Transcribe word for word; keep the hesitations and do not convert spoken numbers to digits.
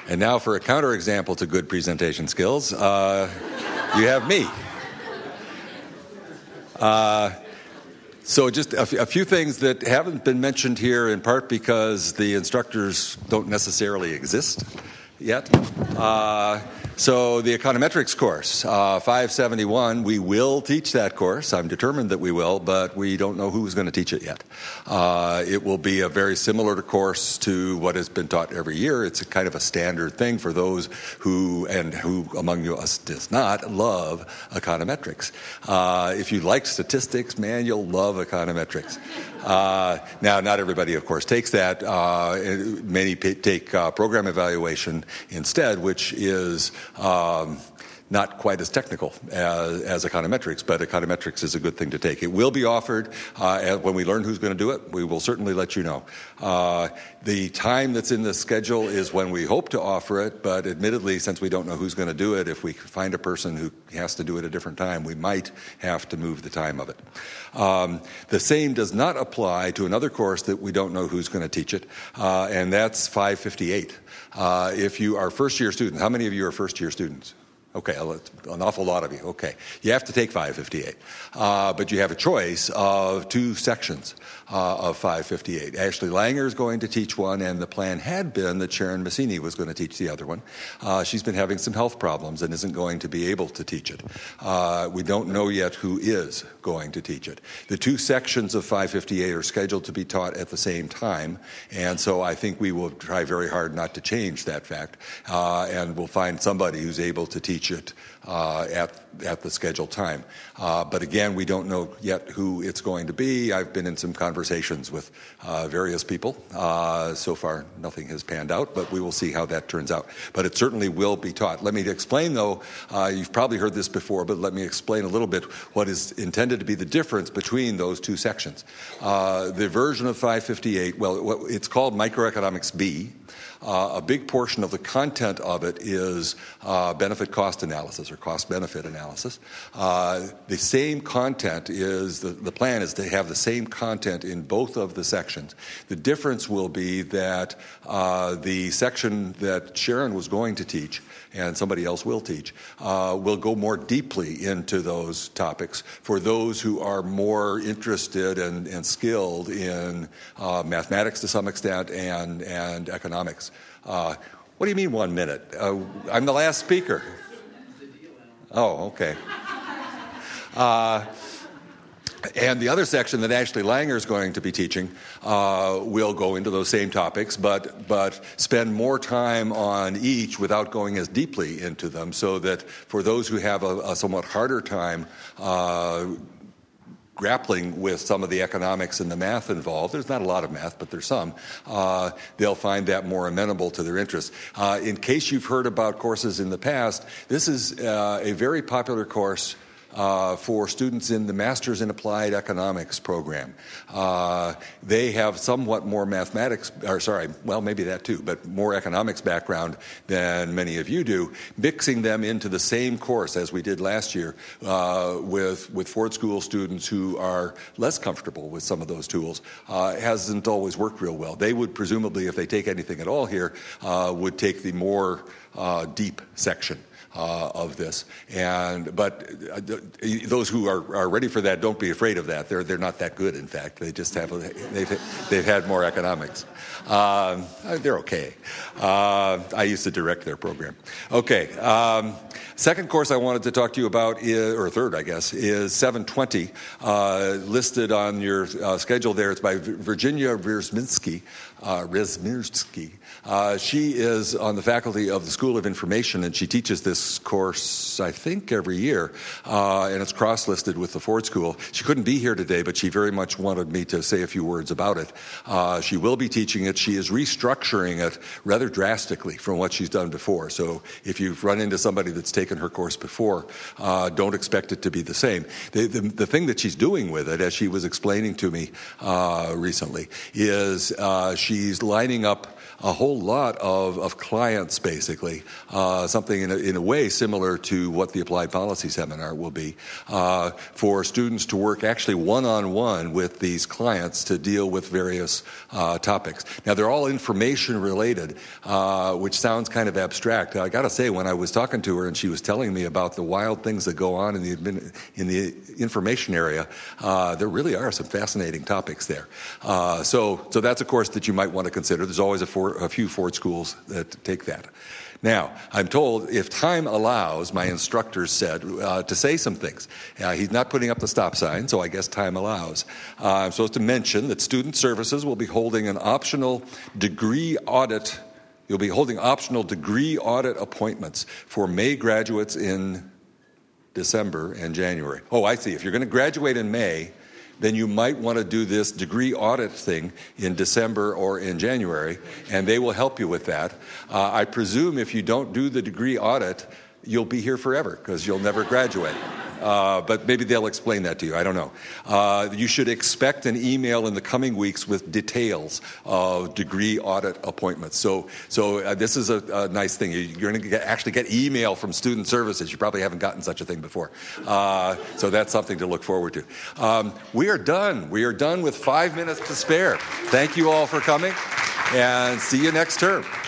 And now for a counterexample to good presentation skills, uh, you have me. Uh, so just a, f- a few things that haven't been mentioned here, in part because the instructors don't necessarily exist yet. Uh, so the econometrics course, uh, five seventy-one, we will teach that course. I'm determined that we will, but we don't know who's going to teach it yet. Uh, it will be a very similar course to what has been taught every year. It's a kind of a standard thing for those who, and who among us does not, love econometrics. Uh, if you like statistics, man, you'll love econometrics. Uh, now, not everybody, of course, takes that. Uh, many p- take uh, program evaluation instead, which is um, not quite as technical as, as econometrics, but econometrics is a good thing to take. It will be offered uh, when we learn who's going to do it. We will certainly let you know. Uh, the time that's in the schedule is when we hope to offer it, but admittedly, since we don't know who's going to do it, if we find a person who has to do it a different time, we might have to move the time of it. Um, the same does not apply to another course that we don't know who's going to teach it, uh, and that's five fifty-eight. Uh, if you are first-year students, how many of you are first-year students? Okay, an awful lot of you. Okay. You have to take five fifty-eight. Uh, but you have a choice of two sections uh, of five fifty-eight. Ashley Langer is going to teach one, and the plan had been that Sharon Massini was going to teach the other one. Uh, she's been having some health problems and isn't going to be able to teach it. Uh, we don't know yet who is going to teach it. The two sections of five fifty-eight are scheduled to be taught at the same time, and so I think we will try very hard not to change that fact, uh, and we'll find somebody who's able to teach it uh, at at the scheduled time. Uh, but again, we don't know yet who it's going to be. I've been in some conversations with uh, various people. Uh, so far, nothing has panned out, but we will see how that turns out. But it certainly will be taught. Let me explain, though, uh, you've probably heard this before, but let me explain a little bit what is intended to be the difference between those two sections. Uh, the version of five fifty-eight, well, it's called Microeconomics B. Uh, a big portion of the content of it is uh, benefit-cost analysis or cost-benefit analysis. Uh, the same content is, the, the plan is to have the same content in both of the sections. The difference will be that uh, the section that Sharon was going to teach and somebody else will teach, uh, will go more deeply into those topics for those who are more interested and, and skilled in uh, mathematics to some extent and, and economics. Uh, what do you mean one minute? Uh, I'm the last speaker. Oh, okay. Uh, And the other section that Ashley Langer is going to be teaching uh, will go into those same topics, but but spend more time on each without going as deeply into them, so that for those who have a, a somewhat harder time uh, grappling with some of the economics and the math involved, there's not a lot of math, but there's some, uh, they'll find that more amenable to their interests. Uh, in case you've heard about courses in the past, this is uh, a very popular course Uh, for students in the Masters in Applied Economics program. Uh, they have somewhat more mathematics, or sorry, well, maybe that too, but more economics background than many of you do, mixing them into the same course as we did last year uh, with, with Ford School students who are less comfortable with some of those tools uh, hasn't always worked real well. They would presumably, if they take anything at all here, uh, would take the more uh, deep section Uh, of this, and but uh, those who are, are ready for that, don't be afraid of that. They're they're not that good. In fact, they just have they've they've had more economics. Um, they're okay. Uh, I used to direct their program. Okay. Um, second course I wanted to talk to you about, is, or third, I guess, is seven twenty, uh, listed on your uh, schedule there. It's by Virginia Wierzminski. Uh, Wierzminski. Uh, she is on the faculty of the School of Information, and she teaches this course, I think, every year, uh, and it's cross-listed with the Ford School. She couldn't be here today, but she very much wanted me to say a few words about it. Uh, she will be teaching it. She is restructuring it rather drastically from what she's done before. So if you've run into somebody that's taken her course before, uh, don't expect it to be the same. The, the, the thing that she's doing with it, as she was explaining to me uh, recently, is uh, she's lining up a whole lot of, of clients, basically, uh, something in a, in a way similar to what the Applied Policy Seminar will be, uh, for students to work actually one-on-one with these clients to deal with various uh, topics. Now, they're all information related, uh, which sounds kind of abstract. I got to say, when I was talking to her and she was telling me about the wild things that go on in the admin, in the information area, uh, there really are some fascinating topics there. Uh, so, so that's a course that you might want to consider. There's always a, for, a few Ford schools that take that. Now, I'm told if time allows, my instructor said, uh, to say some things. Uh, he's not putting up the stop sign, so I guess time allows. Uh, I'm supposed to mention that Student Services will be holding an optional degree audit. You'll be holding optional degree audit appointments for May graduates in December and January. Oh, I see. If you're going to graduate in May, then you might want to do this degree audit thing in December or in January, and they will help you with that. Uh, I presume if you don't do the degree audit, you'll be here forever because you'll never graduate. Uh, but maybe they'll explain that to you. I don't know. Uh, you should expect an email in the coming weeks with details of degree audit appointments. So, so uh, this is a, a nice thing. You're going to actually get email from Student Services. You probably haven't gotten such a thing before. Uh, so that's something to look forward to. Um, we are done. We are done with five minutes to spare. Thank you all for coming, and see you next term.